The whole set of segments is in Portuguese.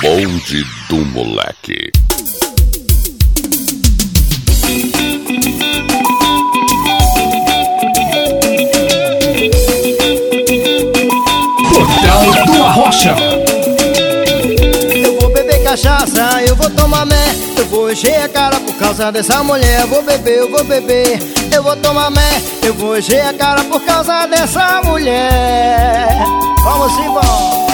Bonde do Moleque. Portal do Arrocha. Eu vou beber cachaça, eu vou tomar mé, eu vou encher a cara por causa dessa mulher. Eu vou beber, eu vou beber, eu vou tomar mé, eu vou encher a cara por causa dessa mulher. Vamos embora.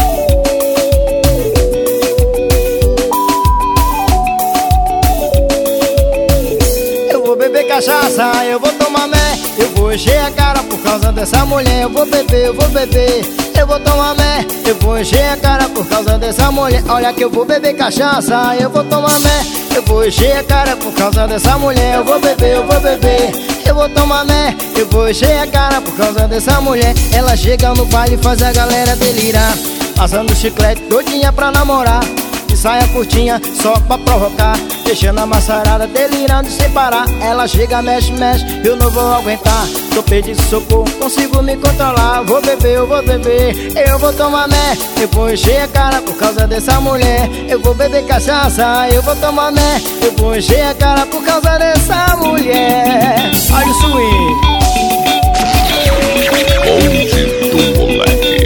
Eu vou beber cachaça, eu vou tomar mé, eu vou encher a cara por causa dessa mulher. Eu vou beber, eu vou beber, eu vou tomar mé, eu vou encher a cara por causa dessa mulher. Olha que eu vou beber cachaça, eu vou tomar mé, eu vou encher a cara por causa dessa mulher. Eu vou beber, eu vou beber, eu vou tomar mé, eu vou encher a cara por causa dessa mulher. Ela chega no baile e faz a galera delirar, passando chiclete doidinha pra namorar, de saia curtinha só pra provocar, deixando a maçarada delirando sem parar. Ela chega, mexe, mexe, eu não vou aguentar, tô pedindo socorro, consigo me controlar. Vou beber, eu vou beber, eu vou tomar mé, eu vou encher a cara por causa dessa mulher. Eu vou beber cachaça, eu vou tomar mé, eu vou encher a cara por causa dessa mulher. Olha o swing. Bonde do Moleque.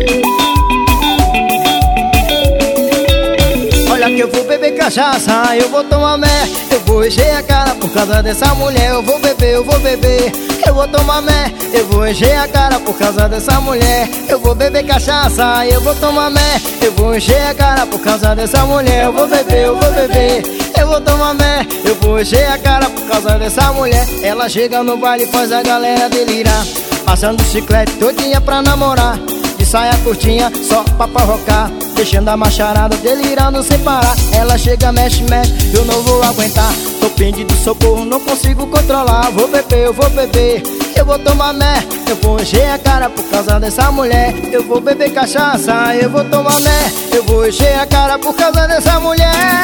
Olha que eu vou beber cachaça, eu vou tomar mé, eu vou encher a cara por causa dessa mulher. Eu vou beber, eu vou beber, eu vou tomar mé, eu vou encher a cara por causa dessa mulher. Eu vou beber cachaça, eu vou tomar mé, eu vou encher a cara por causa dessa mulher. Eu vou beber, eu vou beber, eu vou tomar mé, eu vou encher a cara por causa dessa mulher. Ela chega no baile e faz a galera delirar, passando chiclete todinha pra namorar, de saia curtinha só pra provocar, deixando a macharada delirando sem parar. Ela chega, mexe, mexe, eu não vou aguentar, tô pedindo socorro, não consigo controlar. Vou beber, eu vou beber, eu vou tomar mé, eu vou encher a cara por causa dessa mulher. Eu vou beber cachaça, eu vou tomar mé, eu vou encher a cara por causa dessa mulher.